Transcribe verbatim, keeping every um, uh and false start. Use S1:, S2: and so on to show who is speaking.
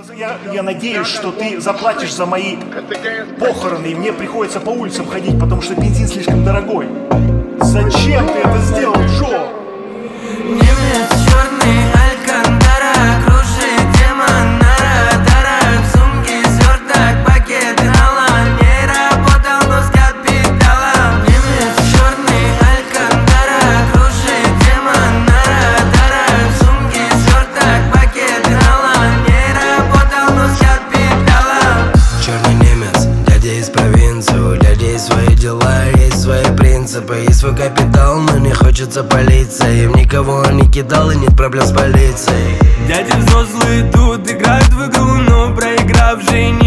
S1: Я, я надеюсь, что ты заплатишь за мои похороны, и мне приходится по улицам ходить, потому что бензин слишком дорогой. Зачем ты это сделал, Джо?
S2: Немец черный, Алькантара, кружит демон на радарах. В сумке сверток, пакет нала, не работал, но скат педалом. Немец черный, Алькантара, кружит демон на радарах. В сумке сверток, пакет нала, не работал, но скат педалом.
S3: Черный немец, дядя из провинции, у дяди есть свои дела, есть свои принципы, есть свой капитал, но не хочется палиться. Им никого не кидал и нет проблем с полицией.
S2: Дяди взрослые тут играют в игру, но проигравшие не